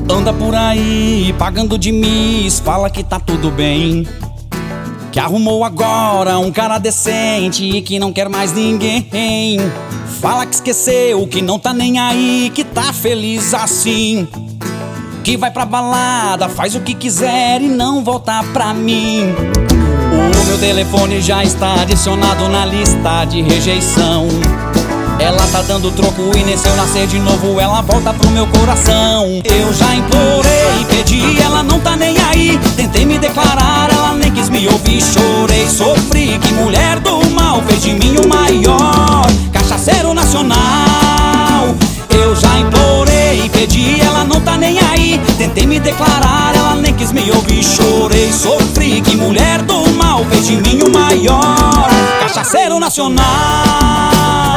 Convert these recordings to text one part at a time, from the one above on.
Anda por aí pagando de miss, fala que tá tudo bem, que arrumou agora um cara decente e que não quer mais ninguém. Fala que esqueceu, que não tá nem aí, que tá feliz assim, que vai pra balada, faz o que quiser e não volta pra mim. O meu telefone já está adicionado na lista de rejeição. Ela tá dando troco e nem se eu nascer de novo ela volta pro meu coração. Eu já implorei, pedi, ela não tá nem aí. Tentei me declarar, ela nem quis me ouvir. Chorei, sofri, que mulher do mal, fez de mim o maior cachaceiro nacional. Eu já implorei, pedi, ela não tá nem aí. Tentei me declarar, ela nem quis me ouvir. Chorei, sofri, que mulher do mal, fez de mim o maior cachaceiro nacional.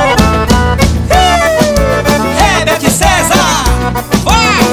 Herbert César, vai!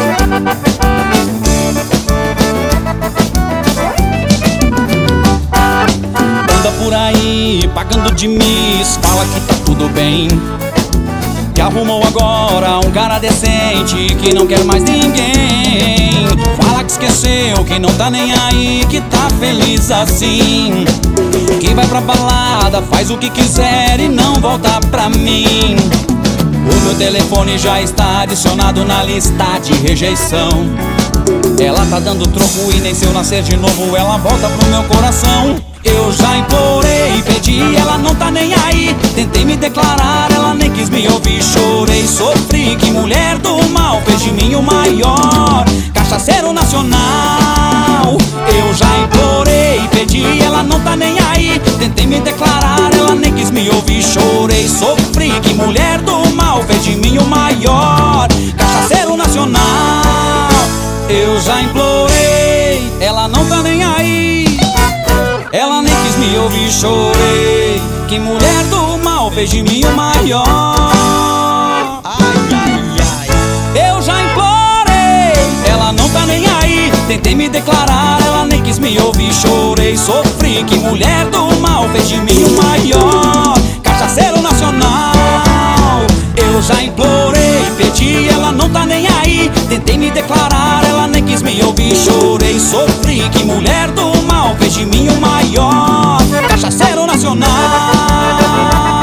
Anda por aí pagando de miss, fala que tá tudo bem, que arrumou agora um cara decente, que não quer mais ninguém. Fala que esqueceu, que não tá nem aí, que tá feliz assim, que vai pra balada, faz o que quiser e não volta pra mim. O meu telefone já está adicionado na lista de rejeição. Ela tá dando troco e nem se eu nascer de novo ela volta pro meu coração. Eu já implorei, pedi, ela não tá nem aí. Tentei me declarar, ela nem quis me ouvir. Chorei, sofri, que mulher do mal, fez de mim o maior cachaceiro nacional. Eu já implorei, pedi, ela não tá nem aí. Tentei me declarar, ela nem quis me ouvir. Chorei, sofri, que mulher do mal, fez de mim o maior cachaceiro nacional. Eu já implorei, ela não tá nem aí. Ela nem quis me ouvir, chorei, que mulher do mal, fez de mim o maior. Ai, ai, ai. Eu já implorei, ela não tá nem aí. Tentei me declarar, ela nem quis me ouvir. Chorei, sofri, que mulher do mal, fez de mim o maior cachaceiro nacional. Eu já implorei, pedi, ela não tá nem aí. Tentei me declarar, ela nem quis me ouvir. Chorei, sofri, que mulher do mal, fez de mim o maior cachaceiro nacional.